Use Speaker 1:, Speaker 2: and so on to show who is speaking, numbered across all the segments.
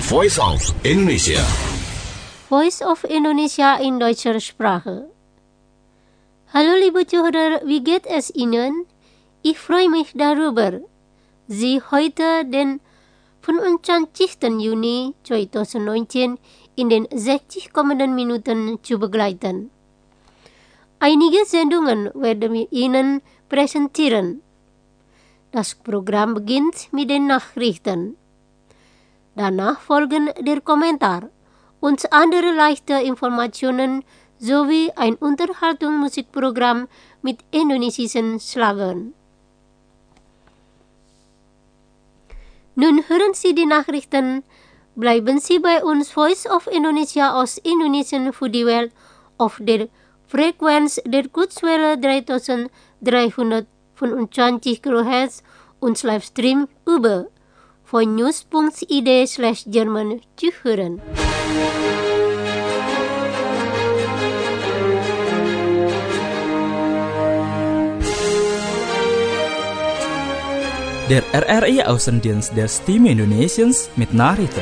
Speaker 1: Voice of Indonesia.
Speaker 2: Voice of Indonesia in deutscher Sprache. Hallo liebe Zuhörer, wie geht es Ihnen? Ich freue mich darüber, Sie heute den 25. Juni 2019 in den 60 kommenden Minuten zu begleiten. Einige Sendungen werden wir Ihnen präsentieren. Das Programm beginnt mit den Nachrichten. Danach folgen der Kommentar und andere leichte Informationen sowie ein Unterhaltungsmusikprogramm mit indonesischen Schlagern. Nun hören Sie die Nachrichten. Bleiben Sie bei uns Voice of Indonesia aus Indonesien für die Welt auf der Frequenz der Kurzwelle 3325 kHz und Livestream über voicenews.id/German zu hören.
Speaker 3: Der RRI-Außendienst der Stimme Indonesiens mit Nachrichten.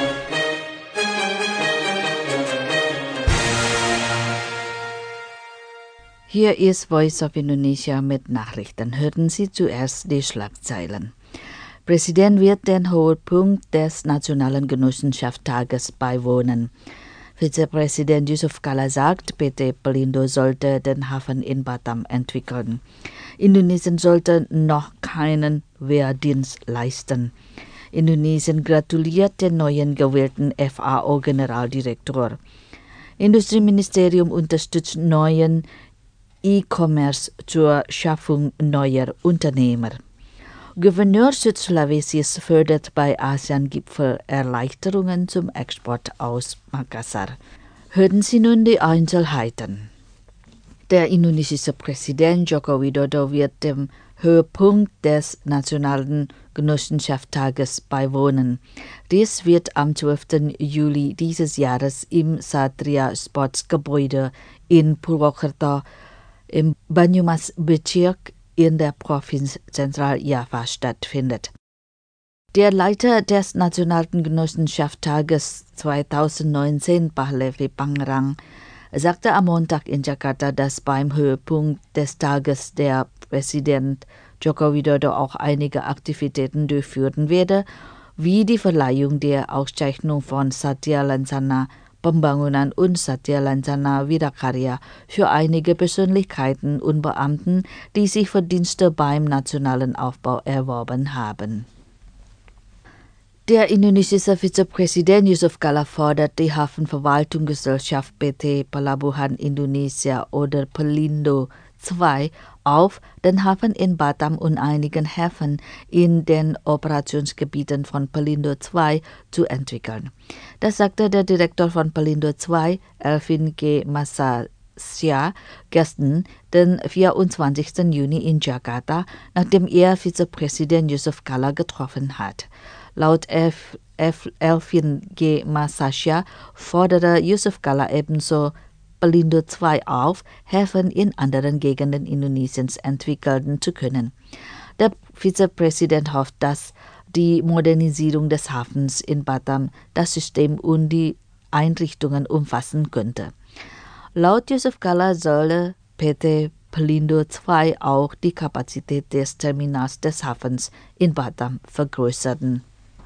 Speaker 4: Hier ist Voice of Indonesia mit Nachrichten. Hören Sie zuerst die Schlagzeilen. Präsident wird den Höhepunkt des Nationalen Genossenschaftstages beiwohnen. Vizepräsident Yusuf Kala sagt, PT Pelindo sollte den Hafen in Batam entwickeln. Indonesien sollte noch keinen Wehrdienst leisten. Indonesien gratuliert den neuen gewählten FAO-Generaldirektor. Industrieministerium unterstützt neuen E-Commerce zur Schaffung neuer Unternehmer. Gouverneur Südsulawesi fördert bei ASEAN-Gipfel Erleichterungen zum Export aus Makassar. Hören Sie nun die Einzelheiten. Der indonesische Präsident Joko Widodo wird dem Höhepunkt des Nationalen Genossenschaftstages beiwohnen. Dies wird am 12. Juli dieses Jahres im Satria Sportsgebäude in Purwokerto im Banyumas-Bezirk in der Provinz Zentral-Java stattfindet. Der Leiter des Nationalen Genossenschaftstages 2019, Pahlevi Pangerang, sagte am Montag in Jakarta, dass beim Höhepunkt des Tages der Präsident Joko Widodo auch einige Aktivitäten durchführen werde, wie die Verleihung der Auszeichnung von Satya Lancana Pembangunan und Satya Lancana Widakarya für einige Persönlichkeiten und Beamten, die sich Verdienste beim nationalen Aufbau erworben haben. Der indonesische Vizepräsident Yusuf Kala fordert die Hafenverwaltungsgesellschaft PT Pelabuhan Indonesia oder Pelindo II auf, den Hafen in Batam und einigen Häfen in den Operationsgebieten von Pelindo II zu entwickeln. Das sagte der Direktor von Pelindo II, Elvin G. Masasya, gestern, den 24. Juni in Jakarta, nachdem er Vizepräsident Yusuf Kala getroffen hat. Laut Elvin G. Masasya forderte Yusuf Kala ebenso Pelindo II auf, Häfen in anderen Gegenden Indonesiens entwickeln zu können. Der Vizepräsident hofft, dass die Modernisierung des Hafens in Batam das System und die Einrichtungen umfassen könnte. Laut Yusuf Kala solle PT Pelindo II auch die Kapazität des Terminals des Hafens in Batam vergrößern.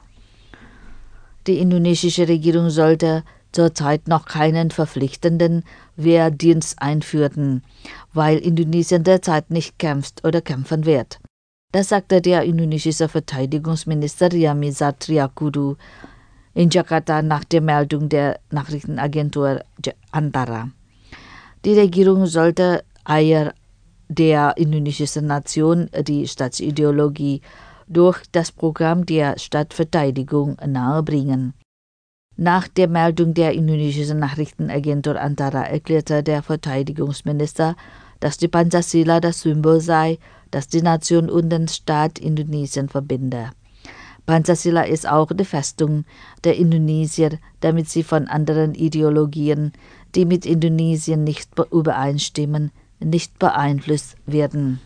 Speaker 4: Die indonesische Regierung sollte zurzeit noch keinen verpflichtenden Wehrdienst einführen, weil Indonesien derzeit nicht kämpft oder kämpfen wird. Das sagte der indonesische Verteidigungsminister Yamizar Triakudu in Jakarta nach der Meldung der Nachrichtenagentur Antara. Die Regierung sollte Eier der indonesischen Nation die Staatsideologie durch das Programm der Stadtverteidigung nahebringen. Nach der Meldung der indonesischen Nachrichtenagentur Antara erklärte der Verteidigungsminister, dass die Pancasila das Symbol sei, das die Nation und den Staat Indonesien verbinde. Pancasila ist auch die Festung der Indonesier, damit sie von anderen Ideologien, die mit Indonesien nicht übereinstimmen, nicht beeinflusst werden.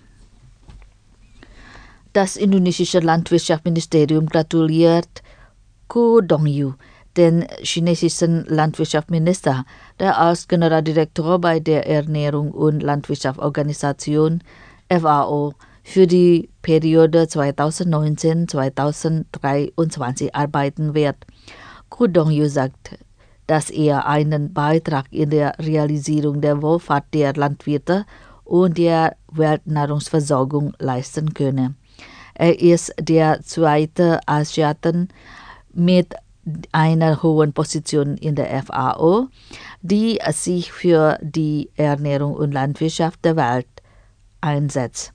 Speaker 4: Das indonesische Landwirtschaftsministerium gratuliert Ko Dongyu, den chinesischen Landwirtschaftsminister, der als Generaldirektor bei der Ernährung- und Landwirtschaftsorganisation FAO für die Periode 2019-2023 arbeiten wird. Koo Dong-yu sagt, dass er einen Beitrag in der Realisierung der Wohlfahrt der Landwirte und der Weltnahrungsversorgung leisten könne. Er ist der zweite Asiaten mit einer hohen Position in der FAO, die sich für die Ernährung und Landwirtschaft der Welt einsetzt.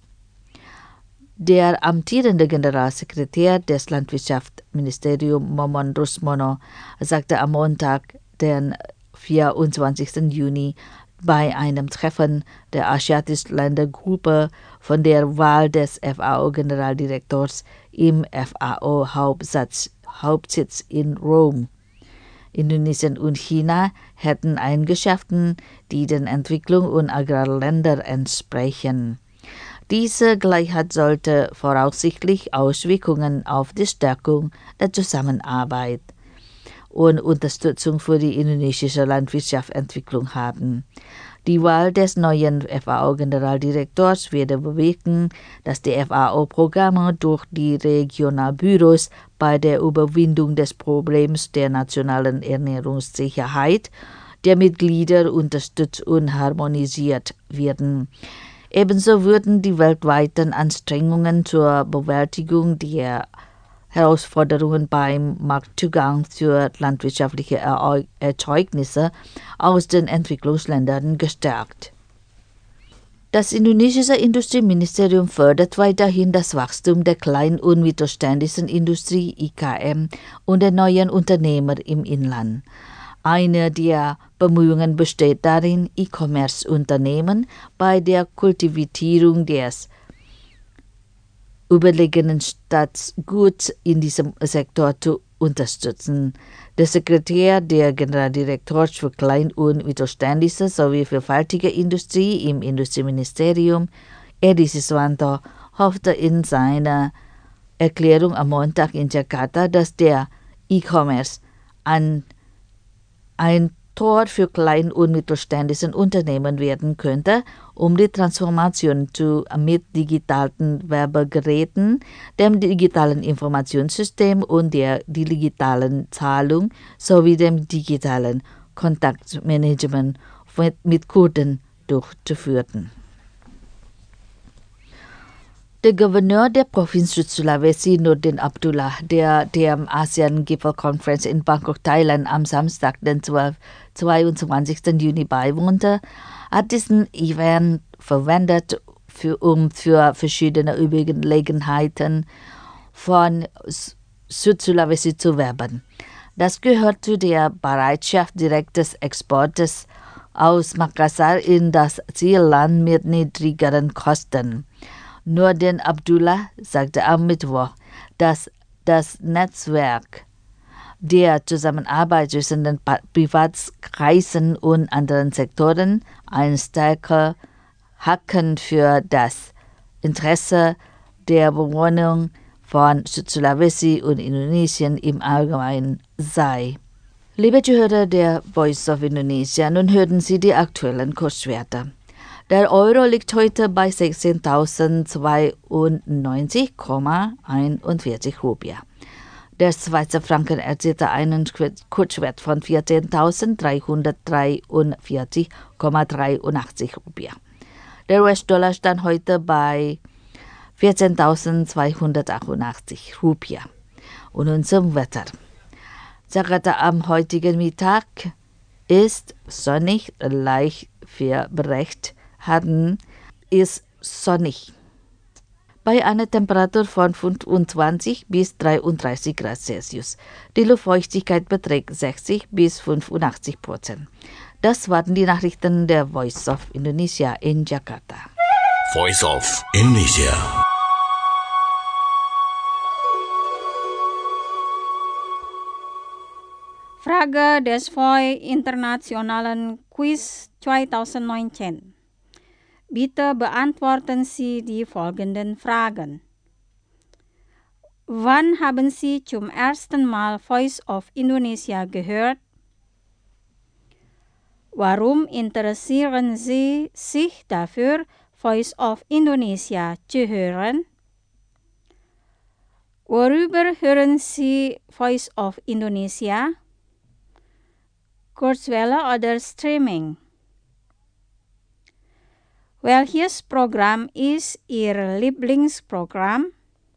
Speaker 4: Der amtierende Generalsekretär des Landwirtschaftsministeriums Momon Rusmono sagte am Montag, den 24. Juni, bei einem Treffen der asiatischen Ländergruppe von der Wahl des FAO-Generaldirektors im FAO-Hauptsitz in Rom. Indonesien und China hätten Eigenschaften, die den Entwicklungs- und Agrarländern entsprechen. Diese Gleichheit sollte voraussichtlich Auswirkungen auf die Stärkung der Zusammenarbeit und Unterstützung für die indonesische Landwirtschaftsentwicklung haben. Die Wahl des neuen FAO-Generaldirektors werde bewirken, dass die FAO-Programme durch die Regionalbüros bei der Überwindung des Problems der nationalen Ernährungssicherheit der Mitglieder unterstützt und harmonisiert werden. Ebenso würden die weltweiten Anstrengungen zur Bewältigung der Herausforderungen beim Marktzugang für landwirtschaftliche Erzeugnisse aus den Entwicklungsländern gestärkt. Das indonesische Industrieministerium fördert weiterhin das Wachstum der kleinen und mittelständischen Industrie IKM und der neuen Unternehmer im Inland. Eine der Bemühungen besteht darin, E-Commerce-Unternehmen bei der Kultivierung des überlegenen Staatsguts in diesem Sektor zu unterstützen. Der Sekretär der Generaldirektors für Klein- und Mittelständische sowie für fertige Industrie im Industrieministerium, Edi Siswanto, hoffte in seiner Erklärung am Montag in Jakarta, dass der E-Commerce ein Tor für klein- und mittelständische Unternehmen werden könnte, um die Transformation mit digitalen Werbegeräten, dem digitalen Informationssystem und der digitalen Zahlung sowie dem digitalen Kontaktmanagement mit Kunden durchzuführen. Der Gouverneur der Provinz Sulawesi, Nurdin Abdullah, der ASEAN-Gipfelkonferenz in Bangkok, Thailand am Samstag, den 22. Juni beiwohnte, hat diesen Event verwendet, um für verschiedene Überlegenheiten von Südsulawesi zu werben. Das gehört zu der Bereitschaft direktes Exportes aus Makassar in das Zielland mit niedrigeren Kosten. Nurdin Abdullah sagte am Mittwoch, dass das Netzwerk der Zusammenarbeit zwischen den Privatkreisen und anderen Sektoren ein starker Haken für das Interesse der Bewohner von Südsulawesi und Indonesien im Allgemeinen sei. Liebe Zuhörer der Voice of Indonesia, nun hören Sie die aktuellen Kurswerte. Der Euro liegt heute bei 16.092,41 Rupien. Der Schweizer Franken erzielte einen Kurswert von 14.343,83 Rupien. Der US-Dollar stand heute bei 14.288 Rupien. Und nun zum Wetter. Jakarta am heutigen Mittag ist sonnig, leicht verbreitet. Ist sonnig. Bei einer Temperatur von 25 bis 33 Grad Celsius. Die Luftfeuchtigkeit beträgt 60 bis 85%. Das waren die Nachrichten der Voice of Indonesia in Jakarta.
Speaker 1: Voice of Indonesia.
Speaker 5: Frage des Internationalen Quiz 2019. Bitte beantworten Sie die folgenden Fragen. Wann haben Sie zum ersten Mal Voice of Indonesia gehört? Warum interessieren Sie sich dafür, Voice of Indonesia zu hören? Worüber hören Sie Voice of Indonesia? Kurzwelle oder Streaming? Welches Programm ist Ihr Lieblingsprogramm?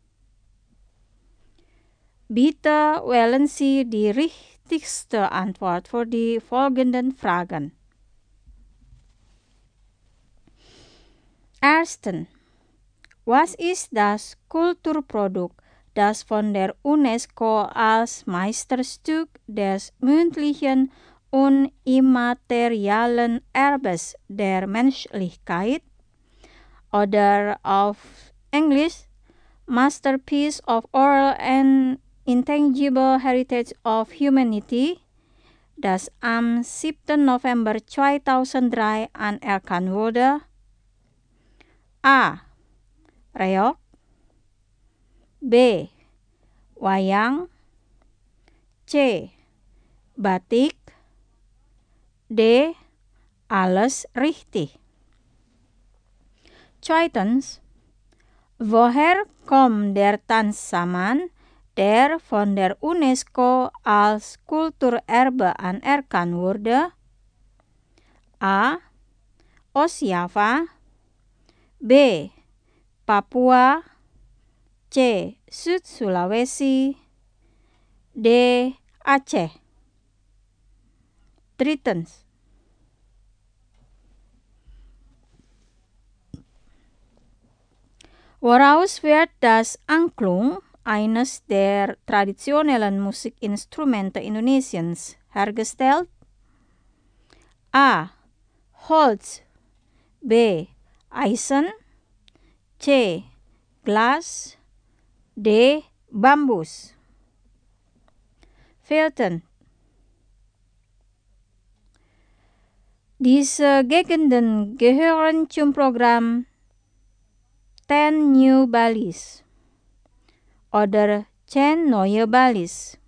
Speaker 5: Bitte wählen Sie die richtigste Antwort für die folgenden Fragen. Erstens. Was ist das Kulturprodukt, das von der UNESCO als Meisterstück des mündlichen und immateriellen Erbes der Menschlichkeit oder auf Englisch Masterpiece of Oral and Intangible Heritage of Humanity, das am 7. November 2003 anerkannt wurde? A. Reog. B. Wayang. C. Batik. D. Alles richtig. Zweitens. Woher kommt der Tanzsaman, der von der UNESCO als Kulturerbe anerkannt wurde? A. Osjava. B. Papua. C. Sud Sulawesi. D. Aceh. Drittens. Woraus wird das Angklung, eines der traditionellen Musikinstrumente Indonesiens, hergestellt? A. Holz. B. Eisen. C. Glas. D. Bambus. Viertens. Diese Gegenden gehören zum Programm 10 New Balis oder 10 Neue Balis.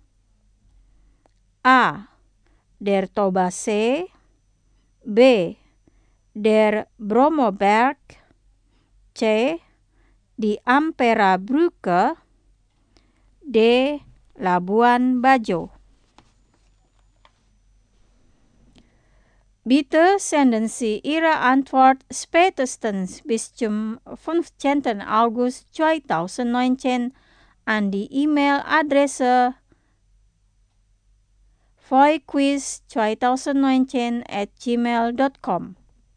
Speaker 5: A. Der Tobasee. B. Der Bromoberg. C. Die Ampera Brücke. D. Labuan Bajo. Bitte senden Sie Ihre Antwort spätestens bis zum 15. August 2019 an die E-Mail-Adresse voiquiz2019@gmail.com.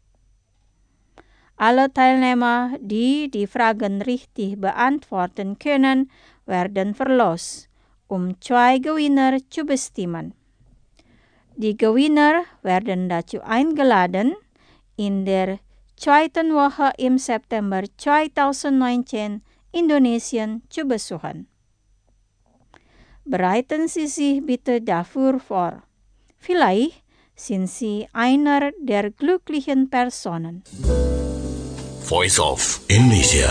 Speaker 5: Alle Teilnehmer, die die Fragen richtig beantworten können, werden verlost, um 2 Gewinner zu bestimmen. Die Gewinner werden dazu eingeladen, in der 2. Woche im September 2019 Indonesien zu besuchen. Bereiten Sie sich bitte dafür vor. Vielleicht sind Sie einer der glücklichen Personen.
Speaker 1: Voice of Indonesia.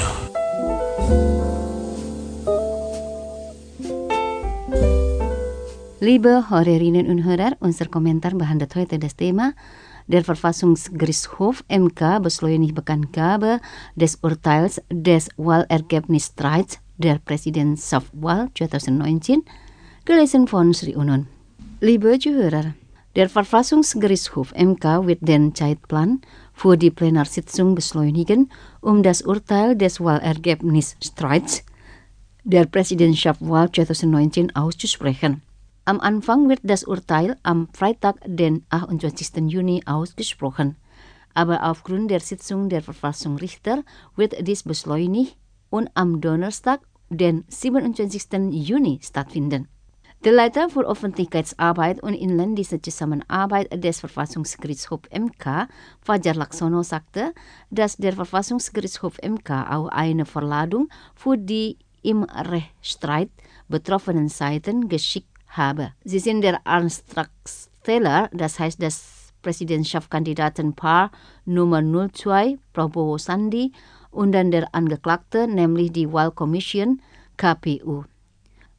Speaker 6: Liebe Hörerinnen und Hörer, unser Kommentar behandelt heute das Thema der Verfassungsgerichtshof MK beschleunigt Bekanntgabe des Urteils des Wahlergebnisstreits der Präsidentschaftswahl 2019, gelesen von Sri Unun. Liebe Zuhörer, der Verfassungsgerichtshof MK wird den Zeitplan für die Plenarsitzung beschleunigen, um das Urteil des Wahlergebnisstreits der Präsidentschaftswahl 2019 auszusprechen. Am Anfang wird das Urteil am Freitag, den 28. Juni, ausgesprochen. Aber aufgrund der Sitzung der Verfassungsrichter wird dies beschleunigt und am Donnerstag, den 27. Juni, stattfinden. Der Leiter für Öffentlichkeitsarbeit und inländische Zusammenarbeit des Verfassungsgerichtshofs MK, Fajar Laksono, sagte, dass der Verfassungsgerichtshof MK auch eine Verladung für die im Rechtsstreit betroffenen Seiten geschickt habe. Sie sind der Antragsteller, das heißt das Präsidentschaftskandidatenpaar Nummer 02, Prabowo Sandi, und dann der Angeklagte, nämlich die Wahlkommission KPU.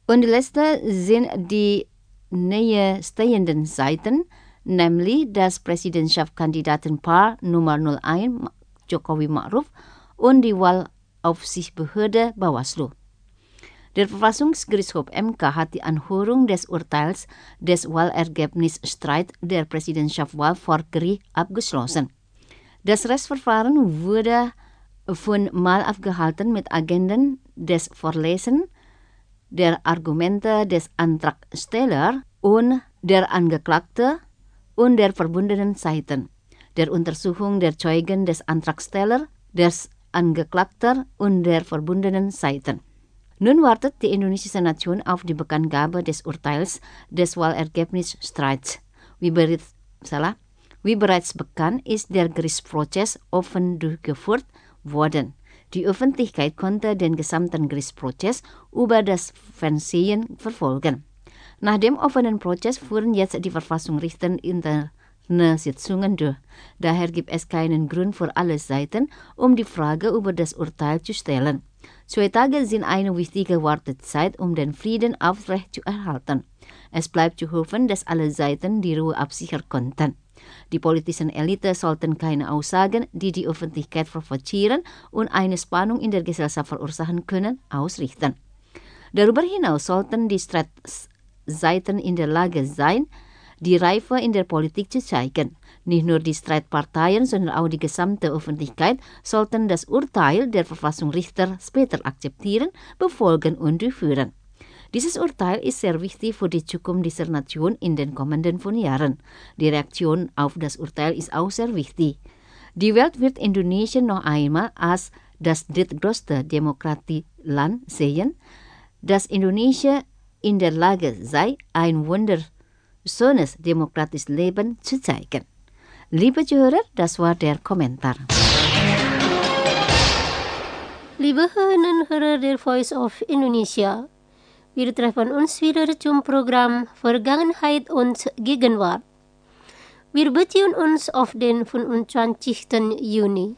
Speaker 6: Und die letzte sind die nächststehenden Seiten, nämlich das Präsidentschaftskandidatenpaar Nummer 01 Jokowi Ma'ruf und die Wahlaufsichtsbehörde Bawaslu. Der Verfassungsgerichtshof MK hat die Anhörung des Urteils des Wahlergebnisstreit der Präsidentschaftswahl vor Gericht abgeschlossen. Das Rechtsverfahren wurde fünfmal abgehalten mit Agenden des Vorlesen der Argumente des Antragstellers und der Angeklagten und der verbundenen Seiten, der Untersuchung der Zeugen des Antragstellers, des Angeklagten und der verbundenen Seiten. Nun wartet die indonesische Nation auf die Bekanntgabe des Urteils des Wahlergebnisstreits. Wie bereits bekannt ist der Gerichtsprozess offen durchgeführt worden. Die Öffentlichkeit konnte den gesamten Gerichtsprozess über das Fernsehen verfolgen. Nach dem offenen Prozess führen jetzt die Verfassungsrichter interne Sitzungen durch. Daher gibt es keinen Grund für alle Seiten, um die Frage über das Urteil zu stellen. 2 Tage sind eine wichtige Wartezeit, um den Frieden aufrechtzuerhalten. Es bleibt zu hoffen, dass alle Seiten die Ruhe absichern konnten. Die politischen Elite sollten keine Aussagen, die die Öffentlichkeit provozieren und eine Spannung in der Gesellschaft verursachen können, ausrichten. Darüber hinaus sollten die Streitseiten in der Lage sein, die Reife in der Politik zu zeigen. Nicht nur die Streitparteien, sondern auch die gesamte Öffentlichkeit sollten das Urteil der Verfassungsrichter später akzeptieren, befolgen und durchführen. Dieses Urteil ist sehr wichtig für die Zukunft dieser Nation in den kommenden 5 Jahren. Die Reaktion auf das Urteil ist auch sehr wichtig. Die Welt wird Indonesien noch einmal als das drittgrößte Demokratieland sehen, dass Indonesien in der Lage sei, ein wunderschönes demokratisches Leben zu zeigen. Liebe Zuhörer, das war der Kommentar.
Speaker 2: Liebe Hörerinnen und Hörer der Voice of Indonesia, wir treffen uns wieder zum Programm Vergangenheit und Gegenwart. Wir beziehen uns auf den 25. Juni.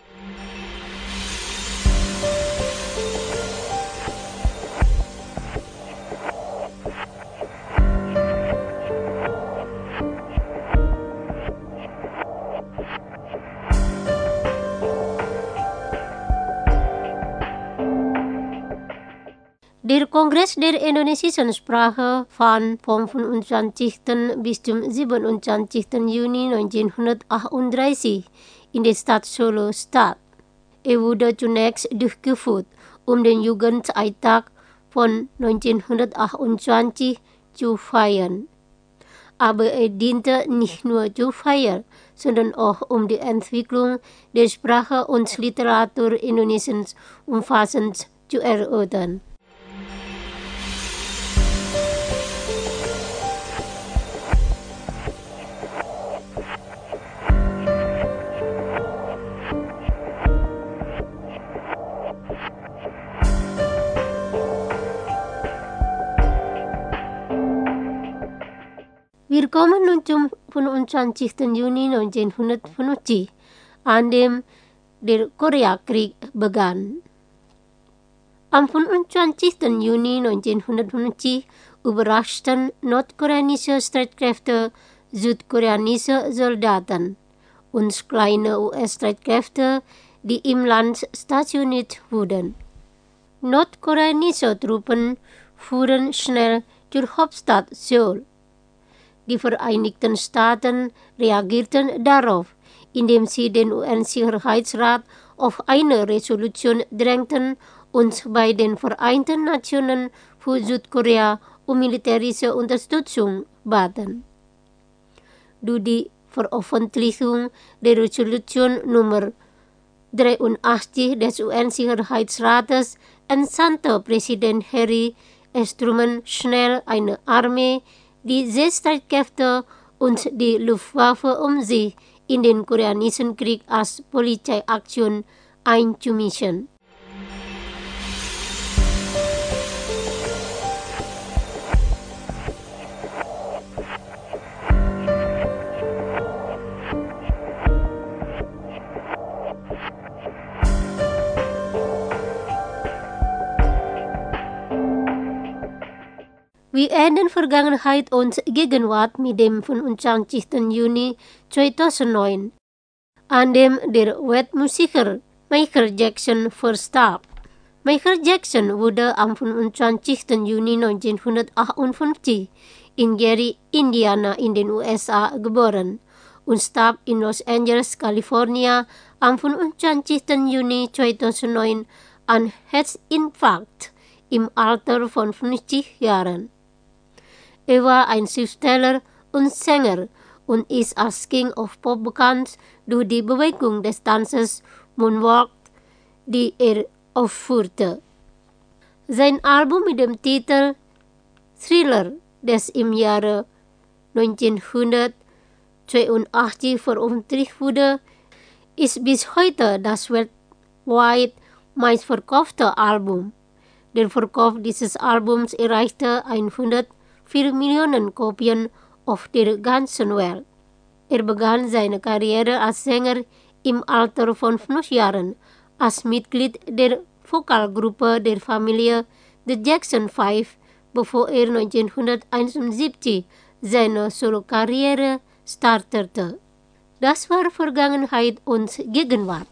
Speaker 2: Der Kongress der indonesischen Sprache fand vom 25. bis zum 27. Juni 1938 in der Stadt Solo statt. Er wurde zunächst durchgeführt, den Jugendeintag von 1928 zu feiern. Aber er diente nicht nur zur Feier, sondern auch die Entwicklung der Sprache und Literatur Indonesiens umfassend zu erörtern. Wir kommen nun zum 25. Juni 1950, an dem der Koreakrieg begann. Am 25. Juni 1950 überraschten nordkoreanische Streitkräfte südkoreanische Soldaten und kleine US-Streitkräfte, die im Land stationiert wurden. Nordkoreanische Truppen fuhren schnell zur Hauptstadt Seoul. Die Vereinigten Staaten reagierten darauf, indem sie den UN-Sicherheitsrat auf eine Resolution drängten und bei den Vereinten Nationen für Südkorea militärische Unterstützung baten. Durch die Veröffentlichung der Resolution Nummer 83 des UN-Sicherheitsrates entsandte Präsident Harry S. Truman schnell eine Armee, die Seestreitkräfte und die Luftwaffe, sich in den koreanischen Krieg als Polizeiaktion einzumischen. Wie enden Vergangenheit und Gegenwart mit dem 25. Juni 2009, an dem der Weltmusiker Michael Jackson verstarb. Michael Jackson wurde am 25. Juni 1958 in Gary, Indiana in den USA geboren und starb in Los Angeles, California am 25. Juni 2009 an Herzinfarkt im Alter von 50 Jahren. Er war ein Schriftsteller und Sänger und ist als King of Pop bekannt durch die Bewegung des Tanzes Moonwalk, die er aufführte. Sein Album mit dem Titel Thriller, das im Jahre 1982 veröffentlicht wurde, ist bis heute das weltweit meistverkaufte Album. Der Verkauf dieses Albums erreichte 104 Millionen Kopien auf der ganzen Welt. Er begann seine Karriere als Sänger im Alter von 5 Jahren als Mitglied der Vokalgruppe der Familie The Jackson 5, bevor er 1971 seine Solokarriere startete. Das war Vergangenheit und Gegenwart.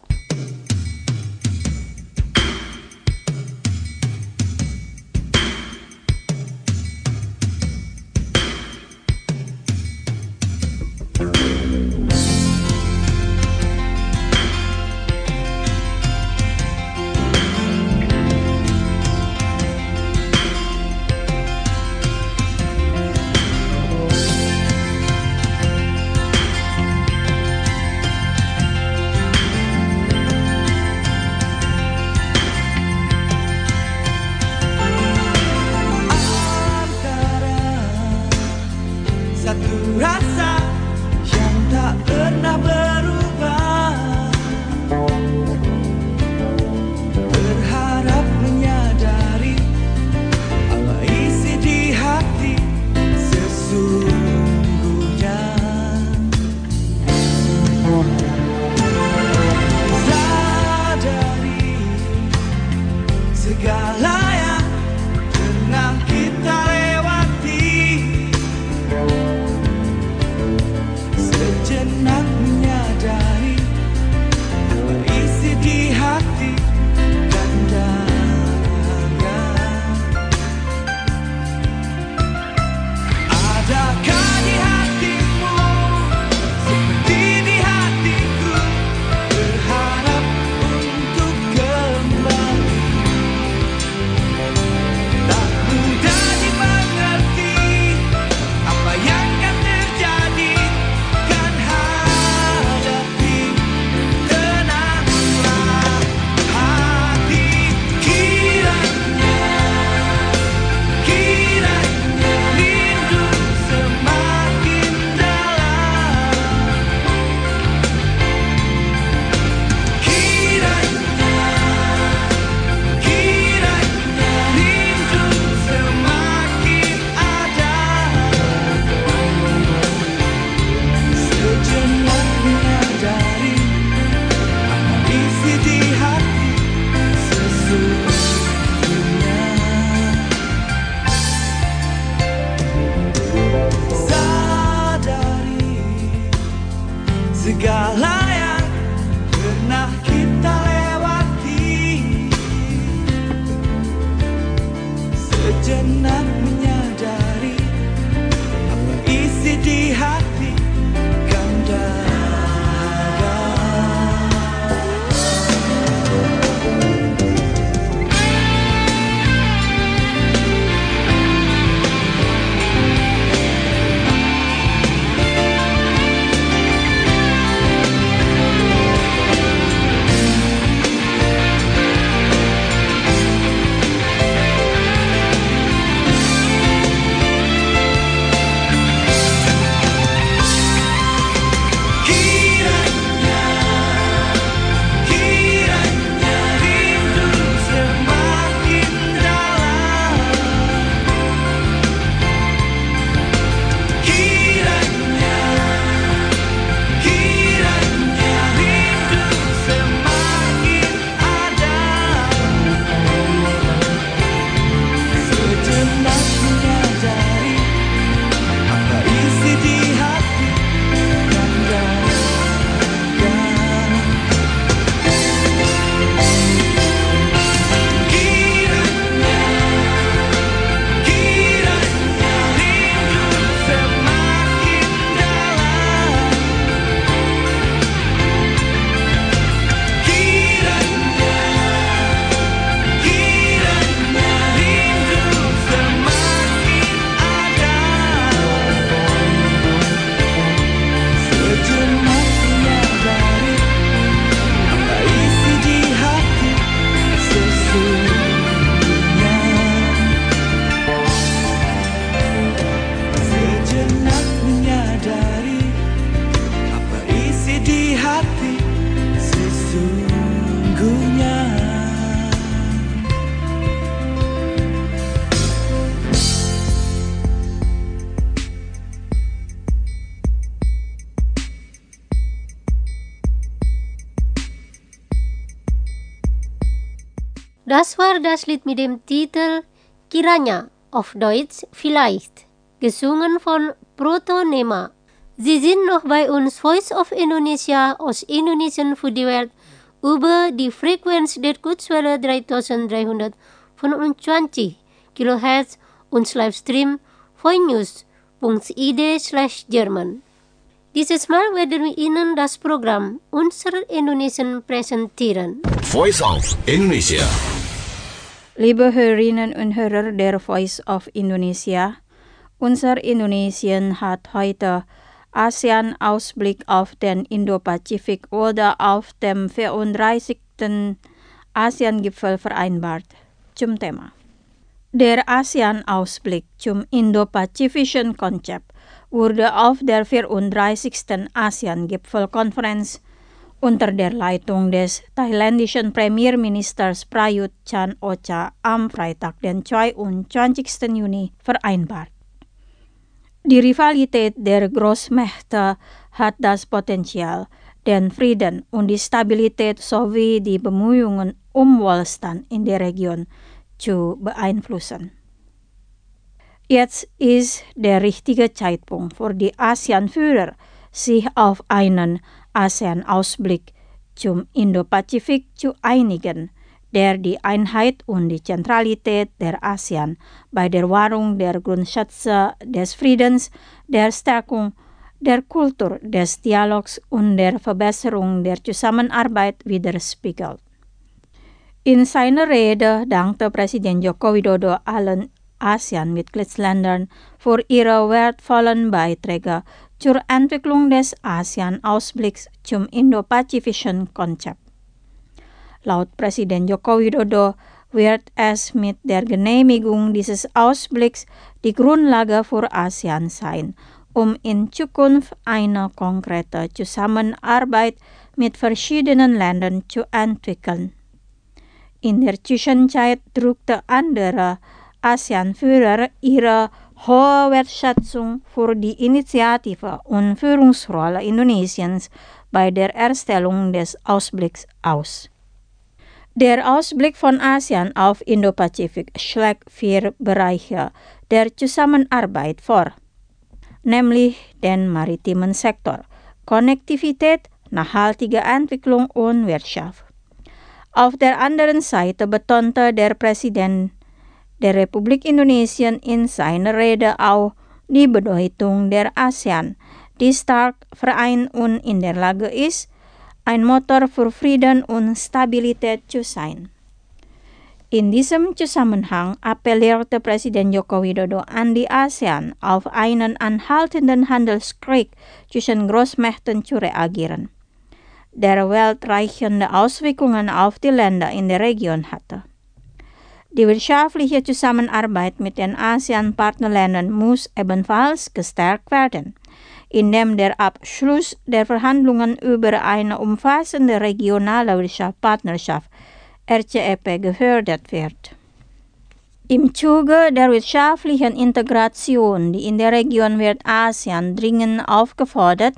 Speaker 2: Das war das Lied mit dem Titel Kiranya, auf Deutsch vielleicht, gesungen von Protonema. Sie sind noch bei uns, Voice of Indonesia aus Indonesien für die Welt, über die Frequenz der Kurzwelle 3325 kHz und Livestream voinews.id/German. Dieses Mal werden wir Ihnen das Programm Unser Indonesien präsentieren.
Speaker 1: Voice of Indonesia.
Speaker 5: Liebe Hörerinnen und Hörer der Voice of Indonesia, unser Indonesien hat heute ASEAN-Ausblick auf den Indo-Pazifik oder auf dem 34. ASEAN-Gipfel vereinbart. Zum Thema. Der ASEAN-Ausblick zum Indo-Pazifischen Konzept wurde auf der 34. ASEAN-Gipfelkonferenz unter der Leitung des thailändischen Premierministers Prayut Chan-o-cha am Freitag, den 22. Juni vereinbart. Die Rivalität der Großmächte hat das Potenzial, den Frieden und die Stabilität sowie die Bemühungen um Wohlstand in der Region zu beeinflussen. Jetzt ist der richtige Zeitpunkt für die ASEAN-Führer, sich auf einen ASEAN-Ausblick zum Indo-Pazifik zu einigen, der die Einheit und die Zentralität der ASEAN bei der Wahrung der Grundsätze des Friedens, der Stärkung der Kultur des Dialogs und der Verbesserung der Zusammenarbeit widerspiegelt. In seiner Rede dankte Präsident Joko Widodo allen ASEAN-Mitgliedsländern für ihre wertvollen Beiträge zur Entwicklung des ASEAN-Ausblicks zum Indo-Pazifischen Konzept. Laut Präsident Joko Widodo wird es mit der Genehmigung dieses Ausblicks die Grundlage für ASEAN sein, um in Zukunft eine konkrete Zusammenarbeit mit verschiedenen Ländern zu entwickeln. In der Zwischenzeit drückte andere ASEAN-Führer ihre hohe Wertschätzung für die Initiative und Führungsrolle Indonesiens bei der Erstellung des Ausblicks aus. Der Ausblick von ASEAN auf Indo-Pazifik schlägt 4 Bereiche der Zusammenarbeit vor, nämlich den maritimen Sektor, Konnektivität, nachhaltige Entwicklung und Wirtschaft. Auf der anderen Seite betonte der Präsident der Republik Indonesia in seiner Rede auch die Bedeutung der ASEAN, die stark vereint und in der Lage ist, ein Motor für Frieden und Stabilität zu sein. In diesem Zusammenhang appellierte Präsident Joko Widodo an die ASEAN, auf einen anhaltenden Handelskrieg zwischen Großmächten zu reagieren, der weltreichende Auswirkungen auf die Länder in der Region hatte. Die wirtschaftliche Zusammenarbeit mit den ASEAN-Partnerländern muss ebenfalls gestärkt werden, indem der Abschluss der Verhandlungen über eine umfassende regionale Wirtschaftspartnerschaft RCEP gefördert wird. Im Zuge der wirtschaftlichen Integration in der Region wird ASEAN dringend aufgefordert,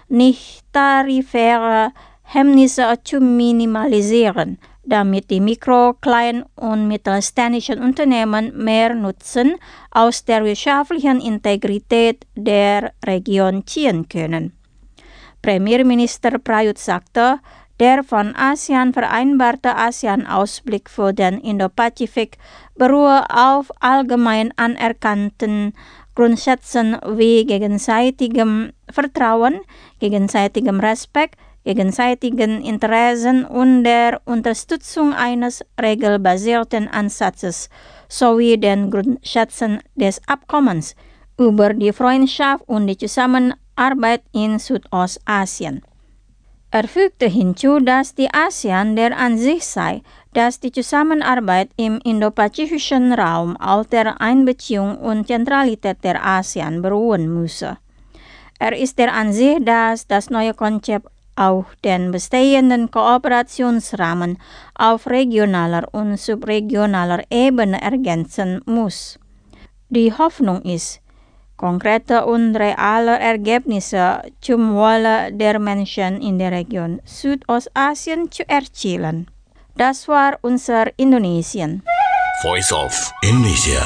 Speaker 5: nicht-tarifäre Hemmnisse zu minimalisieren, damit die Mikro-, Klein- und mittelständischen Unternehmen mehr Nutzen aus der wirtschaftlichen Integrität der Region ziehen können. Premierminister Prayut sagte, der von ASEAN vereinbarte ASEAN-Ausblick für den Indo-Pazifik beruhe auf allgemein anerkannten Grundsätzen wie gegenseitigem Vertrauen, gegenseitigem Respekt, gegenseitigen Interessen und der Unterstützung eines regelbasierten Ansatzes sowie den Grundsätzen des Abkommens über die Freundschaft und die Zusammenarbeit in Südostasien. Er fügte hinzu, dass die ASEAN der Ansicht sei, dass die Zusammenarbeit im indopazifischen Raum auf der Einbeziehung und Zentralität der ASEAN beruhen müsse. Er ist der Ansicht, dass das neue Konzept auch den bestehenden Kooperationsrahmen auf regionaler und subregionaler Ebene ergänzen muss. Die Hoffnung ist, konkrete und reale Ergebnisse zum Wohle der Menschen in der Region Südostasien zu erzielen. Das war unser Indonesian.
Speaker 1: Voice of Indonesia.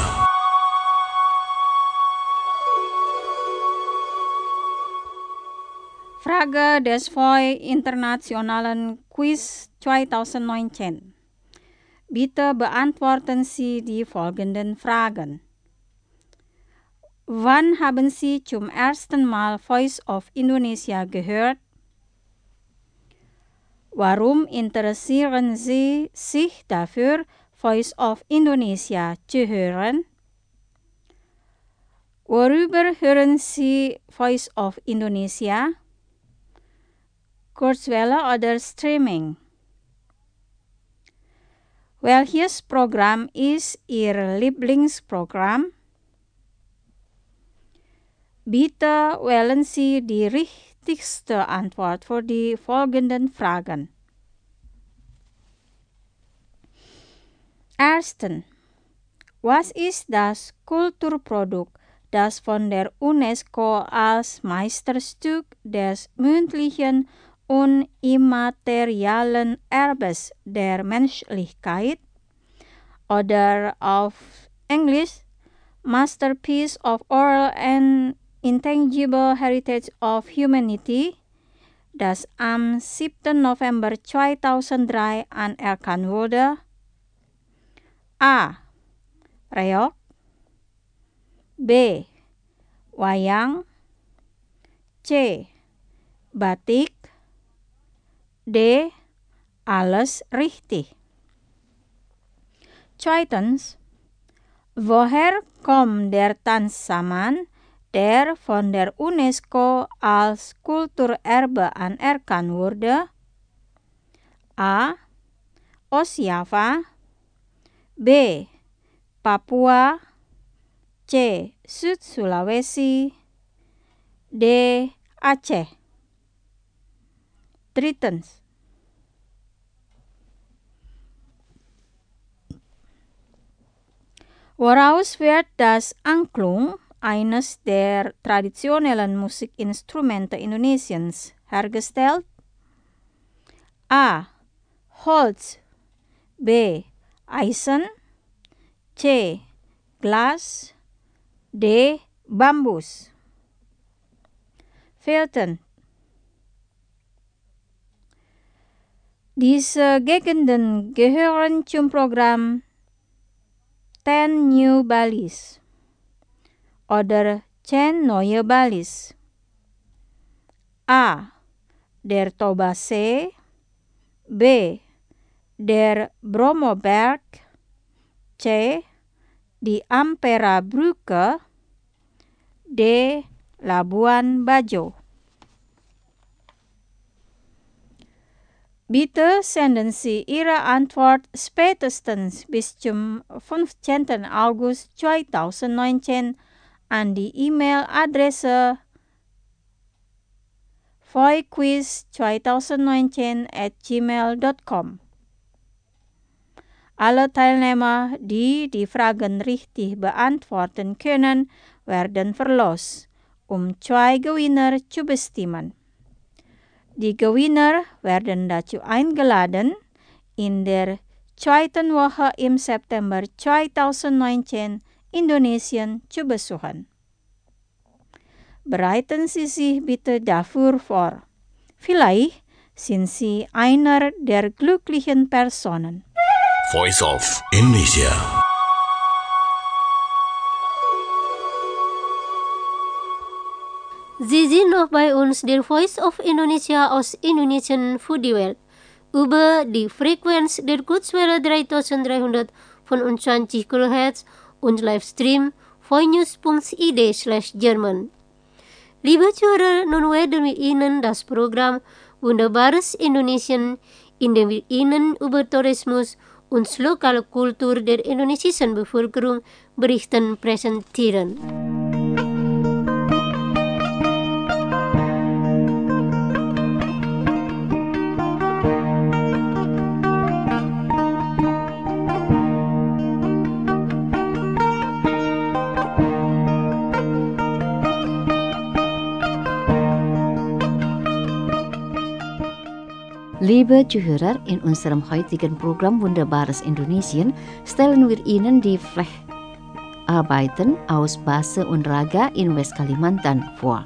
Speaker 5: Frage des Internationalen Quiz 2019. Bitte beantworten Sie die folgenden Fragen. Wann haben Sie zum ersten Mal Voice of Indonesia gehört? Warum interessieren Sie sich dafür, Voice of Indonesia zu hören? Worüber hören Sie Voice of Indonesia? Kurzwelle oder Streaming? Welches Programm ist Ihr Lieblingsprogramm? Bitte wählen Sie die richtigste Antwort für die folgenden Fragen. Erstens. Was ist das Kulturprodukt, das von der UNESCO als Meisterstück des mündlichen und immateriellen Erbes der Menschlichkeit oder auf Englisch Masterpiece of Oral and Intangible Heritage of Humanity, das am 7. November 2003 anerkannt wurde? A. Reog, B. Wayang, C. Batik, D. Alles richtig. Zweitens. Woher kommt der Tanzsaman, der von der UNESCO als Kulturerbe anerkannt wurde? A. Osjava, B. Papua, C. Sud Sulawesi, D. Aceh. Drittens. Woraus wird das Angklung, eines der traditionellen Musikinstrumente Indonesiens, hergestellt? A. Holz, B. Eisen, C. Glas, D. Bambus. Viertens. Diese Gegenden gehören zum Programm 10 New Balis oder 10 Neue Balis. A. Der Tobasee, B. Der Bromoberg, C. Die Ampera Brücke, D. Labuan Bajo. Bitte senden Sie Ihre Antwort spätestens bis zum 15. August 2019 an die E-Mail-Adresse voiquiz2019@gmail.com. Alle Teilnehmer, die die Fragen richtig beantworten können, werden verlost, 2 Gewinner zu bestimmen. Die Gewinner werden dazu eingeladen, in der zweiten Woche im September 2019 Indonesien zu besuchen. Bereiten Sie sich bitte dafür vor. Vielleicht sind Sie einer der glücklichen Personen.
Speaker 1: Voice of Indonesia.
Speaker 2: Sie sind noch bei uns, der Voice of Indonesia aus Indonesian Foodie Welt, über die Frequenz der Kurzwelle 3325 kHz und Livestream voinews.id/German. Liebe Zuhörer, nun werden wir Ihnen das Programm Wunderbares Indonesien, in dem wir Ihnen über Tourismus und lokale Kultur der indonesischen Bevölkerung berichten, präsentieren.
Speaker 6: Liebe Zuhörer, in unserem heutigen Programm Wunderbares Indonesien stellen wir Ihnen die Flecharbeiten aus Bahasa und Raga in West-Kalimantan vor.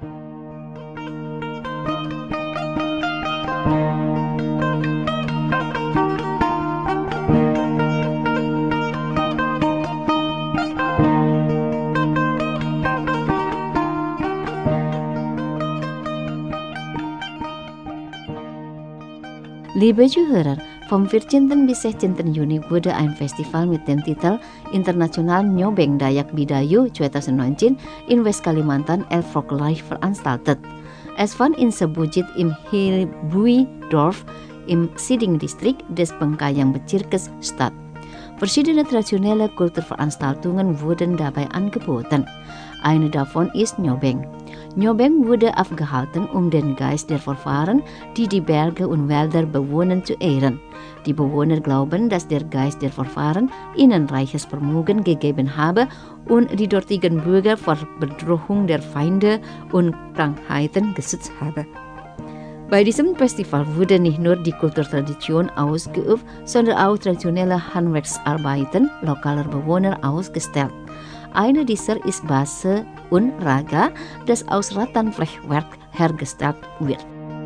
Speaker 6: Liebe Zuhörer, vom 14. bis 16. Juni wurde ein Festival mit dem Titel International Nyobeng Dayak Bidayu 2019 in West-Kalimantan erfolgreich veranstaltet. Es fand in Sebujit im Hilbui-Dorf im Siding-Distrikt des Bengkayang-Bezirkes statt. Verschiedene traditionelle Kulturveranstaltungen wurden dabei angeboten. Eine davon ist Nyobeng. Nyobeng wurde abgehalten, um den Geist der Vorfahren, die die Berge und Wälder bewohnen, zu ehren. Die Bewohner glauben, dass der Geist der Vorfahren ihnen reiches Vermögen gegeben habe und die dortigen Bürger vor Bedrohung der Feinde und Krankheiten geschützt habe. Bei diesem Festival wurde nicht nur die Kulturtradition ausgeübt, sondern auch traditionelle Handwerksarbeiten lokaler Bewohner ausgestellt. Eine dieser ist Bahasa und Raga, das aus Rattanflechwerk hergestellt wird.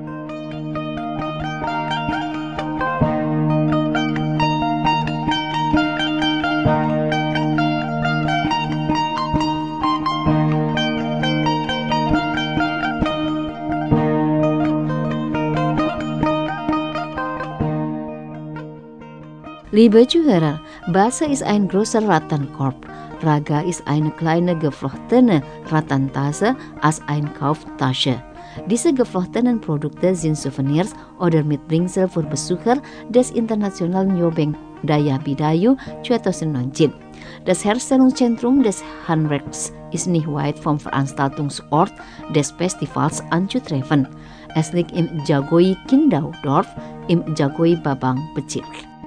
Speaker 6: Liebe Zuhörer, Bahasa ist ein großer Rattankorb. Raga ist eine kleine geflochtene Rattantase als Einkaufstasche. Diese geflochtenen Produkte sind Souvenirs oder Mitbringsel für Besucher des Internationalen Nyobeng Dayak Bidayu 2019. Das Herstellungszentrum des Handwerks ist nicht weit vom Veranstaltungsort des Festivals anzutreffen. Es liegt im Jagoi Kindau Dorf im Jagoi Babang Bezirk.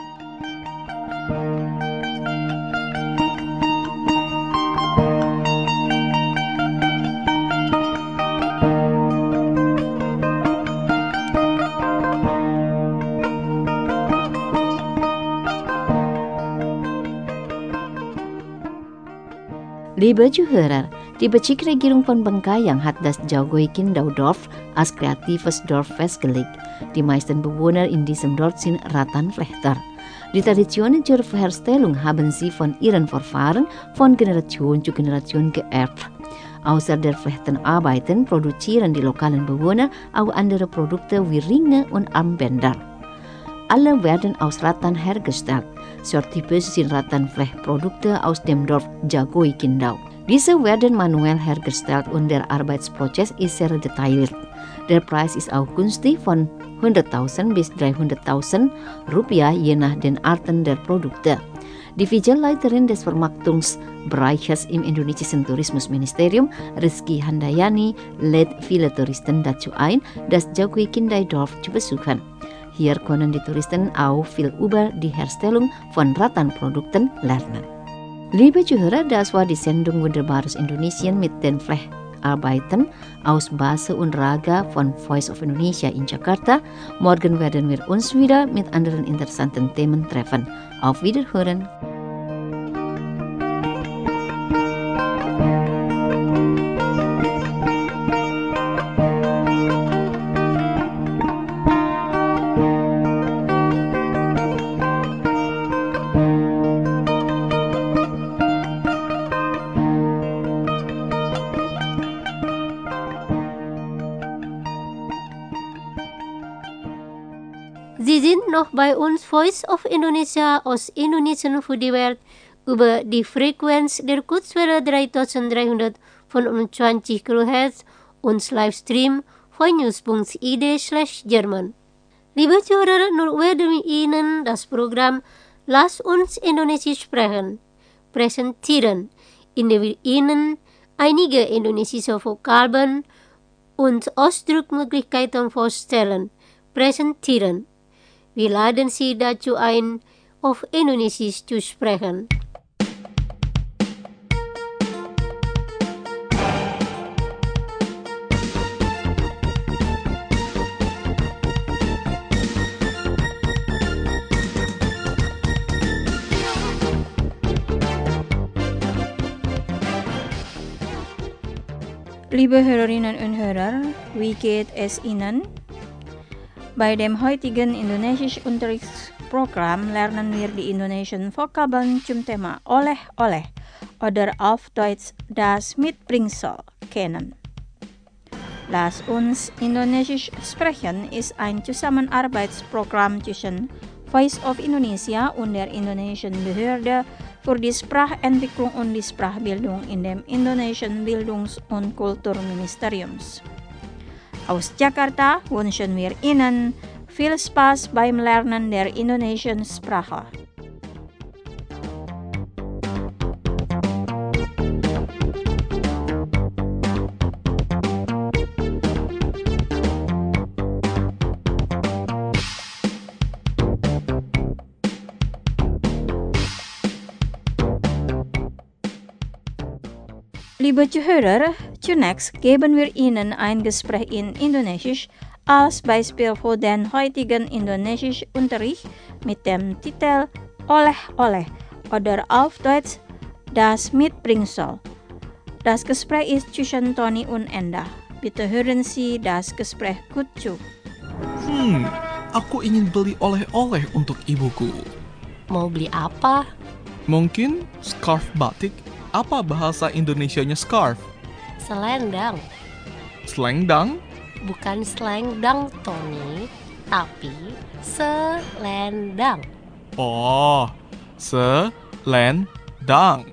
Speaker 6: Liebe Zuhörer, die Bezirksregierung von Bengkayang hat das Jagoi Kindau Dorf als kreatives Dorf festgelegt. Die meisten Bewohner in diesem Dorf sind Rattanflechter. Die Traditionen zur Herstellung haben sie von ihren Vorfahren von Generation zu Generation geerbt. Außer der Flechtenarbeiten produzieren die lokalen Bewohner auch andere Produkte wie Ringe und Armbänder. Alle werden aus Rattan hergestellt. Sortypisch sind Rattanflechprodukte aus dem Dorf Jagoi Kindau. Diese werden manuell hergestellt und der Arbeitsprozess ist sehr detailliert. Der Preis ist auch günstig von 100.000 bis 300.000 Rupiah je nach den Arten der Produkte. Die Vizelleiterin des Vermarktungsbereiches im indonesischen Tourismusministerium, Rizky Handayani, lädt viele Touristen dazu ein, das Jagoi Kindau Dorf zu besuchen. Hier können die Touristen auch viel über die Herstellung von Rattanprodukten lernen. Liebe Zuhörer, das war die Sendung Wunderbares Indonesien mit den Flecharbeiten aus Bahasa und Raga von Voice of Indonesia in Jakarta. Morgen werden wir uns wieder mit anderen interessanten Themen treffen. Auf Wiederhören!
Speaker 2: Sie sind noch bei uns Voice of Indonesia aus Indonesien für die Welt über die Frequenz der Kurzwelle 3325 kHz und Livestream von news.id/German. Liebe Zuhörer, nun werden wir Ihnen das Programm Lass uns Indonesisch sprechen präsentieren, indem wir Ihnen einige indonesische Vokabeln und Ausdrucksmöglichkeiten vorstellen, präsentieren. Wir laden Sie dazu ein, auf Indonesisch zu sprechen.
Speaker 5: Liebe Hörerinnen und Hörer, wie geht es Ihnen? Bei dem heutigen Indonesisch-Unterrichtsprogramm lernen wir die Indonesischen Vokabeln zum Thema oleh-oleh oder auf Deutsch das Mitbringsel kennen. Lass uns Indonesisch sprechen ist ein Zusammenarbeitsprogramm zwischen Voice of Indonesia und der indonesischen Behörde für die Sprachentwicklung und die Sprachbildung in dem indonesischen Bildungs- und Kulturministeriums. Aus Jakarta wünschen wir Ihnen viel Spaß beim Lernen der indonesischen Sprache. Liebe Zuhörer, zunächst geben wir Ihnen ein Gespräch in Indonesisch als Beispiel für den heutigen Indonesisch-Unterricht mit dem Titel Oleh-oleh oder auf Deutsch das Mitbringsel. Das Gespräch ist zwischen Tony und Enda. Bitte hören Sie das Gespräch gut zu.
Speaker 7: Aku ingin beli oleh-oleh untuk ibuku.
Speaker 2: Mau beli apa?
Speaker 7: Mungkin scarf batik. Apa bahasa Indonesianya scarf?
Speaker 2: Selendang.
Speaker 7: Selendang?
Speaker 2: Bukan selendang, Tony, tapi selendang.
Speaker 7: Oh, selendang.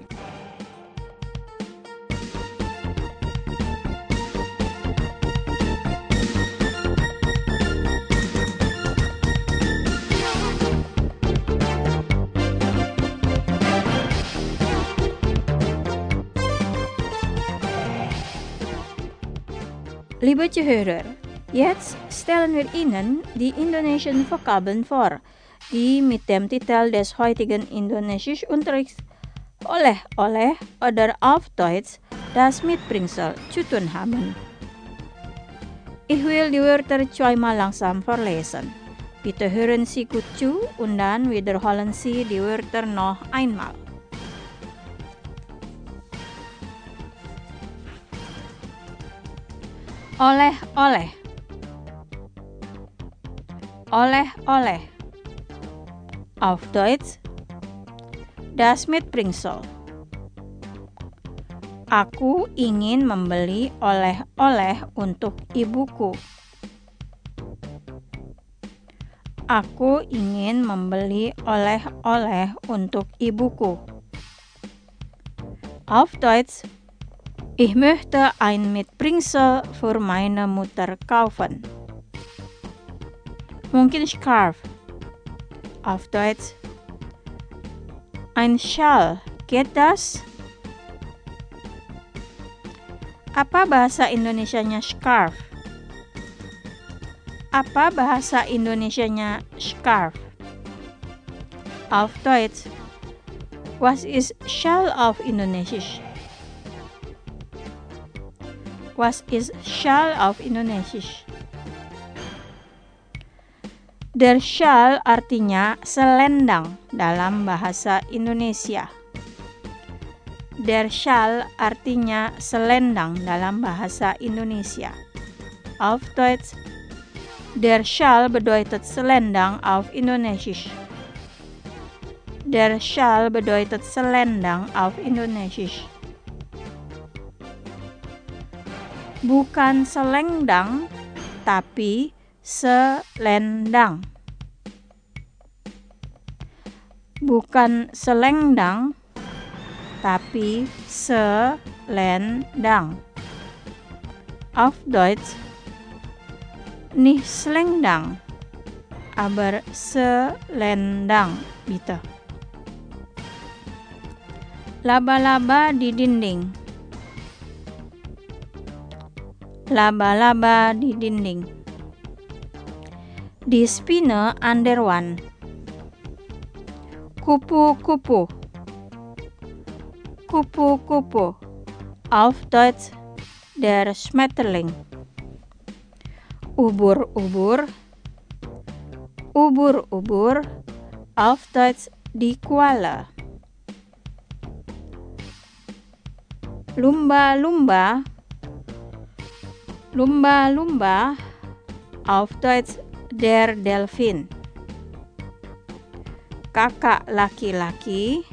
Speaker 5: Liebe Zuhörer, jetzt stellen wir Ihnen die indonesischen Vokabeln vor, die mit dem Titel des heutigen Indonesisch-Unterrichts oleh-oleh oder auf Deutsch das Mitbringsel zu tun haben. Ich will die Wörter zweimal langsam vorlesen. Bitte hören Sie gut zu und dann wiederholen Sie die Wörter noch einmal. Oleh-oleh. Oleh-oleh. Auf Deutsch das Mitbringsel. Aku ingin membeli oleh-oleh untuk ibuku. Aku ingin membeli oleh-oleh untuk ibuku. Auf Deutsch Ich möchte ein Mitbringsel für meine Mutter kaufen. Mungkin Scarf. Auf Deutsch ein Schal. Geht das? Apa bahasa Indonesianya scarf? Apa bahasa Indonesianya scarf? Auf Deutsch Was ist Schal auf Indonesisch? Was ist Schal auf Indonesisch? Der Schal artinya selendang dalam bahasa Indonesia. Der Schal artinya selendang dalam bahasa Indonesia. Auf Deutsch, der Schal bedeutet selendang auf Indonesisch. Der Schal bedeutet selendang auf Indonesisch. Bukan selendang, tapi selendang. Bukan selendang, tapi selendang. Auf Deutsch, nicht selendang, aber selendang, bitte. Laba-laba di dinding. Laba-laba di dinding. Die Spinne an der Wand. Kupu-kupu. Kupu-kupu. Auf Deutsch der Schmetterling. Ubur-ubur. Ubur-ubur. Auf Deutsch die Koala. Lumba-lumba. Lumba-lumba, auf Deutsch der Delfin. Kakak laki-laki,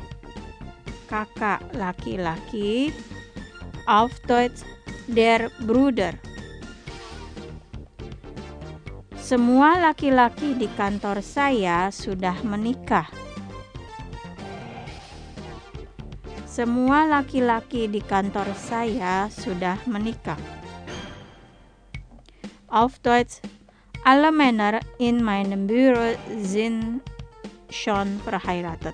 Speaker 5: auf Deutsch der Bruder. Semua laki-laki di kantor saya sudah menikah. Semua laki-laki di kantor saya sudah menikah. Auf Deutsch, alle Männer in meinem Büro sind schon verheiratet.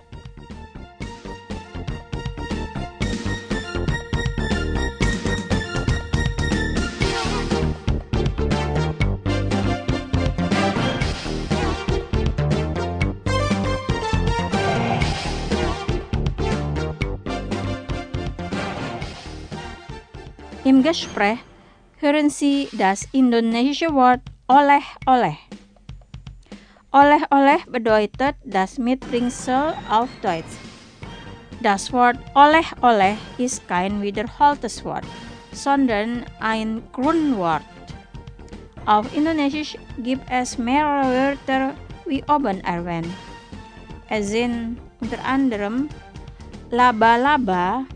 Speaker 5: Im Gespräch hören Sie das indonesische Wort oleh-oleh. Oleh-oleh bedeutet das Mitbringsel auf Deutsch. Das Wort oleh-oleh ist kein wiederholtes Wort, sondern ein Grundwort. Auf Indonesisch gibt es mehrere Wörter wie oben erwähnt. Es sind unter anderem laba-laba,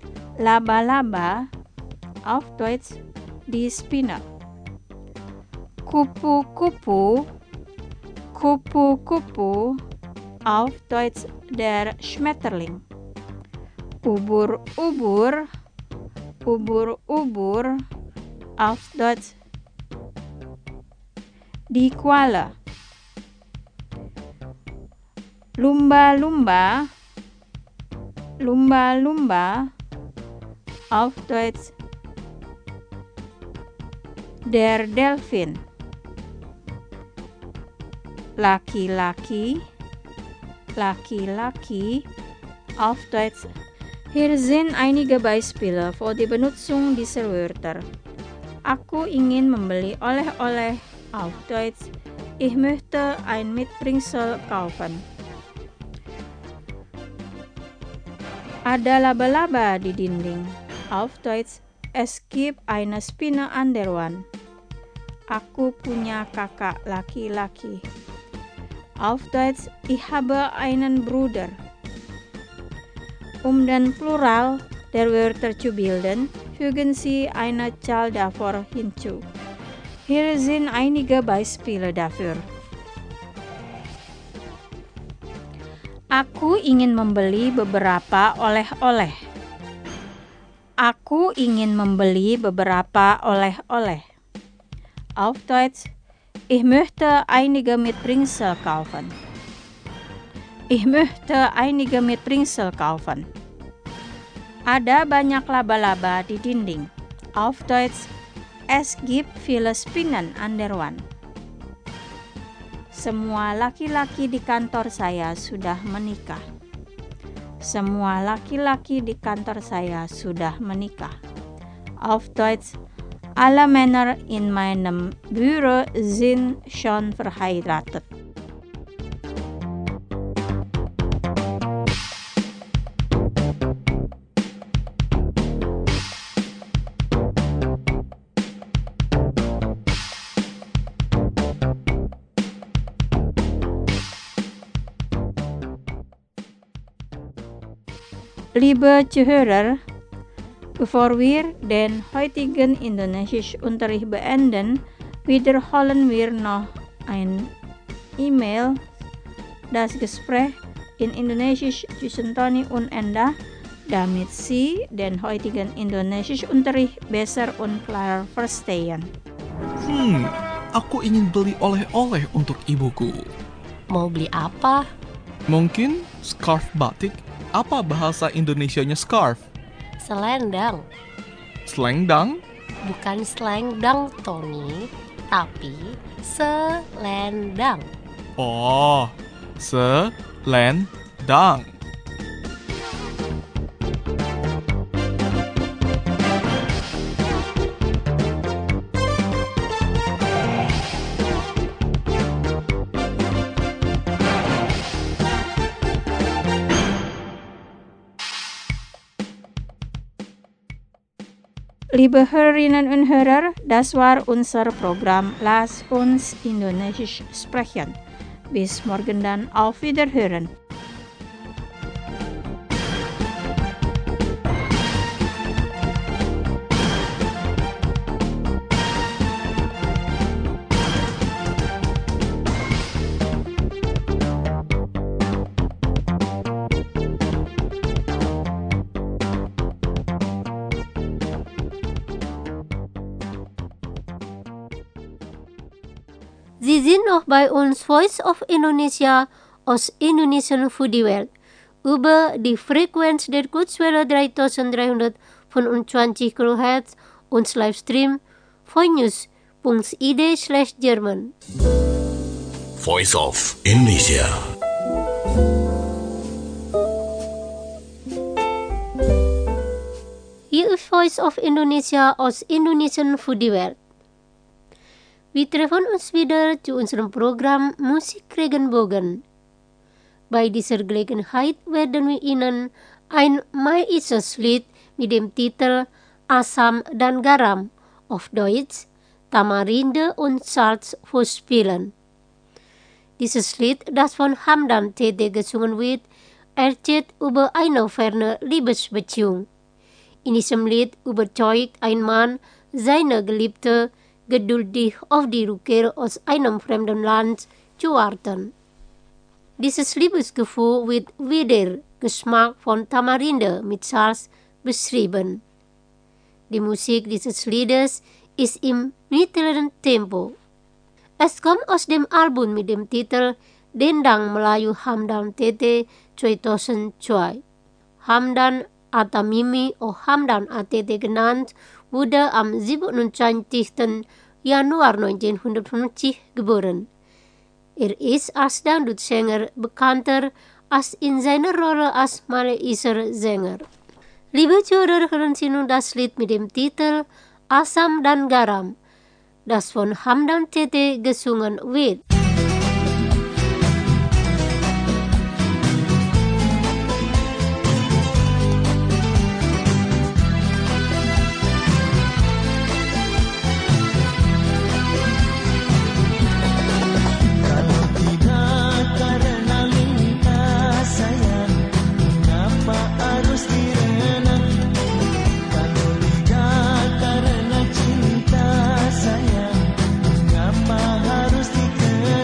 Speaker 5: auf Deutsch die Spinne. Kupu-kupu, auf Deutsch der Schmetterling. Ubur-ubur, auf Deutsch die Qualle. Lumba-lumba, auf Deutsch der Delfin. Laki-laki, auf Deutsch. Hier sind einige Beispiele für die Benutzung dieser Wörter. Aku ingin membeli oleh-oleh, auf Deutsch. Ich möchte ein Mitbringsel kaufen. Ada laba-laba di dinding, auf Deutsch. Es gibt eine Spinne an der Wand. Aku punya kakak laki-laki. Auf Deutsch, ich habe einen Bruder. Den Plural der Wörter zu bilden, fügen Sie eine Zahl davor hinzu. Hier sind einige Beispiele dafür. Aku ingin membeli beberapa oleh-oleh. Aku ingin membeli beberapa oleh-oleh. Auf Deutsch, ich möchte einige Mitbringsel kaufen. Ada banyak laba-laba di dinding. Auf Deutsch, es gibt viele Spinnen an der Wand. Semua laki-laki di kantor saya sudah menikah. Semua laki-laki di kantor saya sudah menikah. Auf Deutsch, alle Männer in meinem Büro sind schon verheiratet. Liebe Zuhörer, bevor wir den heutigen Indonesisch-Unterricht beenden, wiederholen wir noch ein E-Mail. Das Gespräch in Indonesisch zwischen Tony und Enda, damit Sie den heutigen Indonesisch-Unterricht besser und klarer verstehen.
Speaker 7: Aku ingin beli oleh-oleh untuk ibuku.
Speaker 2: Mau beli apa?
Speaker 7: Mungkin scarf batik. Apa bahasa Indonesianya scarf?
Speaker 2: Selendang.
Speaker 7: Selendang?
Speaker 2: Bukan selendang, Tony, tapi selendang.
Speaker 7: Oh, selendang.
Speaker 5: Liebe Hörerinnen und Hörer, das war unser Programm Lass uns Indonesisch sprechen. Bis morgen dann, auf Wiederhören.
Speaker 2: Sie sind noch bei uns Voice of Indonesia aus Indonesian Foodie World über die Frequenz der Kurzwelle 3325 kHz und Livestream voinews.id/German.
Speaker 1: Voice of Indonesia.
Speaker 2: Hier ist Voice of Indonesia aus Indonesian Foodie World. Wir treffen uns wieder zu unserem Programm Musik Regenbogen. Bei dieser Gelegenheit werden wir Ihnen ein maiisches Lied mit dem Titel Asam dan Garam, auf Deutsch Tamarinde und Salz vorspielen. Dieses Lied, das von Hamdan Tete gesungen wird, erzählt über eine ferne Liebesbeziehung. In diesem Lied überzeugt ein Mann seine Geliebte, geduldig auf die Rückkehr aus einem fremden Land zu warten. Dieses Liebesgefühl wird wie der Geschmack von Tamarinde mit Salz beschrieben. Die Musik dieses Liedes ist im mittleren Tempo. Es kommt aus dem Album mit dem Titel Dendang Melayu Hamdan Tete 2002. Hamdan Atamimi atau Hamdan ATT genannt, wurde am 27. Januar 1950 geboren. Er ist als Dangdut-Sänger bekannter als in seiner Rolle als malaischer Sänger. Liebe Zuhörer, hören Sie nun das Lied mit dem Titel Asam dan Garam, das von Hamdan Tete gesungen wird.
Speaker 8: Karena cinta sayang, mengapa harus dikendalikan?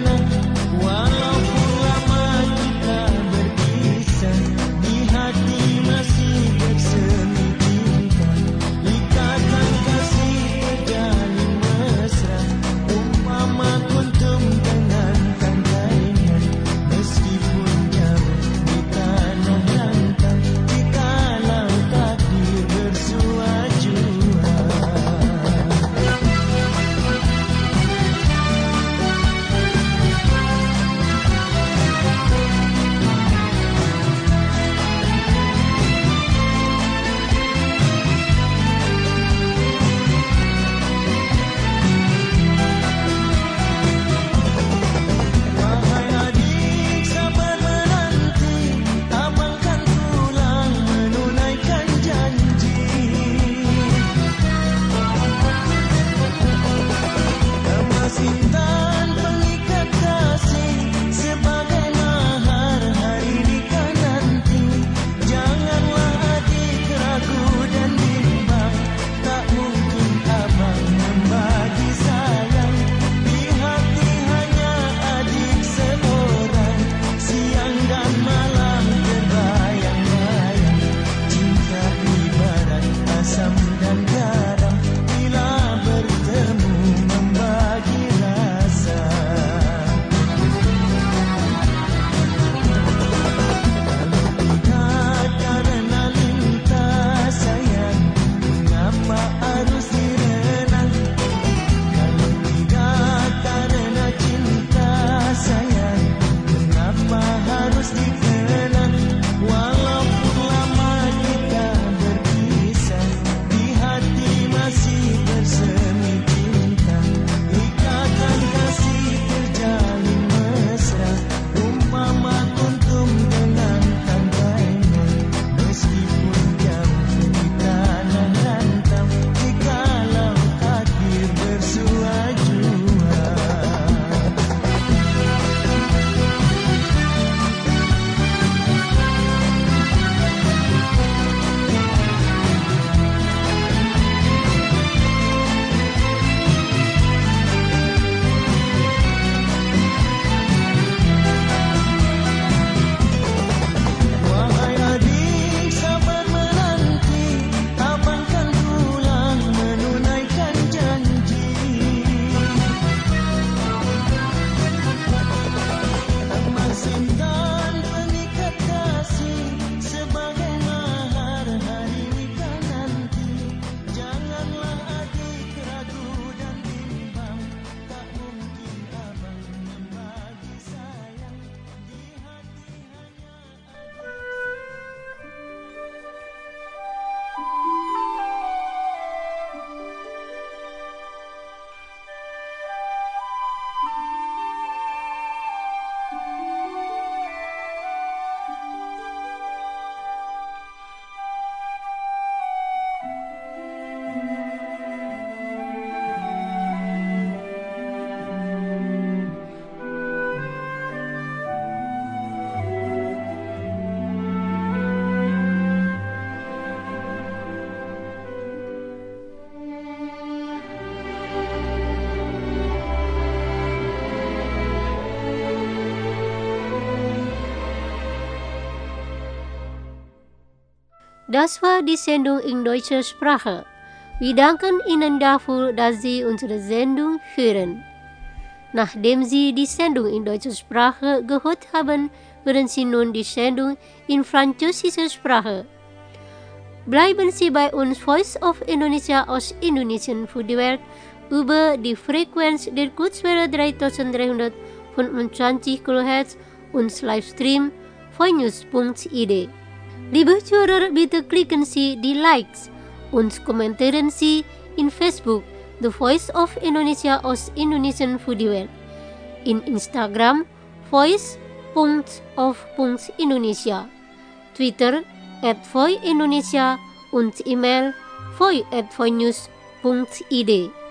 Speaker 2: Das war die Sendung in deutscher Sprache. Wir danken Ihnen dafür, dass Sie unsere Sendung hören. Nachdem Sie die Sendung in deutscher Sprache gehört haben, hören Sie nun die Sendung in französischer Sprache. Bleiben Sie bei uns, Voice of Indonesia aus Indonesien für die Welt, über die Frequenz der Kurzwelle 3325 kHz und Livestream voinews.id. Liebe Zuhörer, bitte klicken Sie die Likes und kommentieren Sie in Facebook The Voice of Indonesia aus Indonesien für die Welt, in Instagram voice.of.indonesia, Twitter @voindonesia und E-Mail voi@voinews.id.